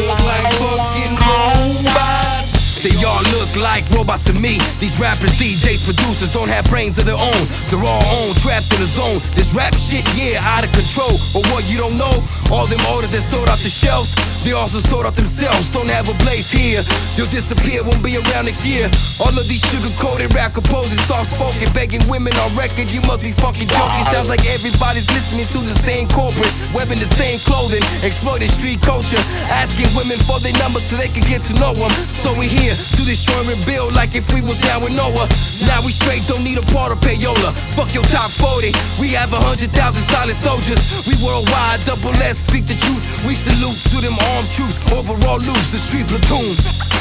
look like fucking robots. They all look like robots to me. These rappers, DJs, producers don't have brains of their own. They're all on, trapped in a zone. This rap shit, yeah, out of control. Or what, you don't know? All them orders that sold off the shelves, they also sold off themselves. Don't have a place here. You'll disappear, won't be around next year. All of these sugar-coated rap composers, soft-spoken, begging women on record. You must be fucking joking. Sounds like everybody's listening to the same corporate, wearing the same clothing, exploiting street culture, asking women for their numbers so they can get to know them. So we here to destroy and rebuild like if we was down with Noah. Now we straight, don't need a part of payola. Fuck your top 40, we have 100,000 solid soldiers. We worldwide, double S, speak the truth. We salute to them armed troops, overall loose, the street platoon.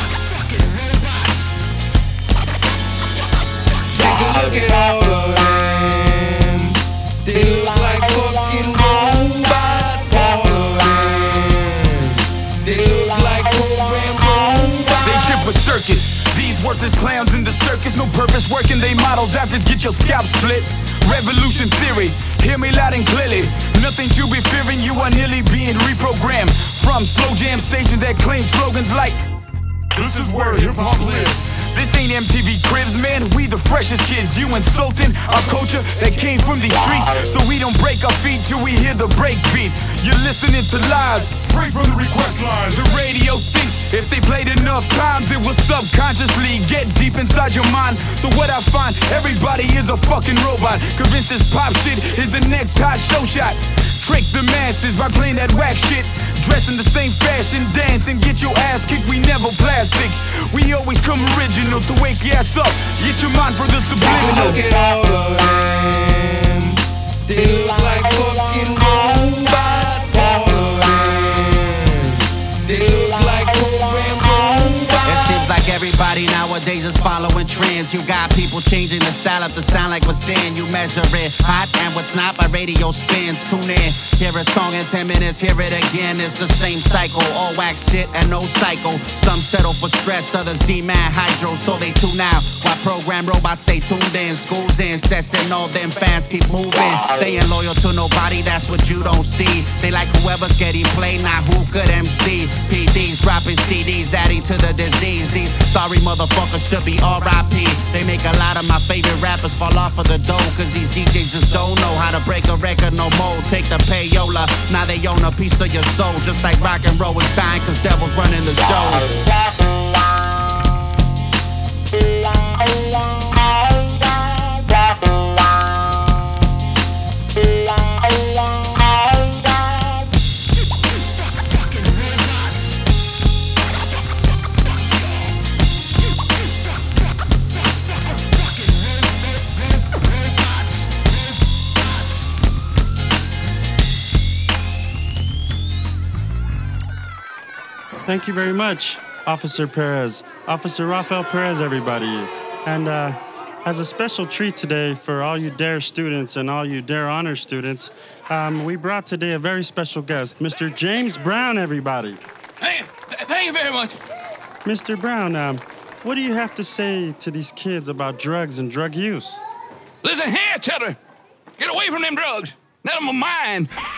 Take a look at all of them. They look like fucking robots. All of them. They look like program robots. They trip a circus. These worthless clowns in the circus, no purpose working. They models after get your scalp split. Revolution theory, hear me loud and clearly. Nothing to be fearing, you are nearly being reprogrammed. From slow jam stations that claim slogans like this is where hip-hop lives. This ain't MTV Cribs, man, we the freshest kids. You insulting our culture that came from these streets. So we don't break our feet till we hear the break beat. You're listening to lies, Break from the request lines. the radio thinks if they played enough times, it will subconsciously get deep inside your mind. So what I find, everybody is a fucking robot. Convinced this pop shit is the next hot show shot. Trick the masses by playing that whack shit. Dress in the same fashion, dance and get your ass kicked. We never plastic. We always come original to wake your ass up. Get your mind for the subliminal. Look at all of them. They look like fucking robots. All of them. They look like program robots. It seems like everybody nowadays is following trends. You got people changing the style up to sound like what's in. You measure it hot and what's not by radio spins. Tune in, hear a song in 10 minutes, hear it again. It's the same cycle, all wax shit and no cycle. Some settle for stress, others demand hydro, so they tune out. While program robots stay tuned in. Schools in session, all them fans keep moving. They ain't loyal to nobody, that's what you don't see. They like whoever's getting played, not who could MC. PDs dropping CDs, adding to the disease. These sorry motherfuckers should be R.I.P. They make a lot of my favorite rappers fall off of the dough, cause these DJs just don't know how to break a record no more. Take the payola, now they own a piece of your soul. Just like rock and roll is dying cause devils running the show. Thank you very much, Officer Perez. Officer Rafael Perez, everybody. And as a special treat today for all you DARE students and all you DARE Honor students, we brought today a very special guest, Mr. James Brown, everybody. Thank you very much. Mr. Brown, what do you have to say to these kids about drugs and drug use? Listen here, children. Get away from them drugs. Let them are mine.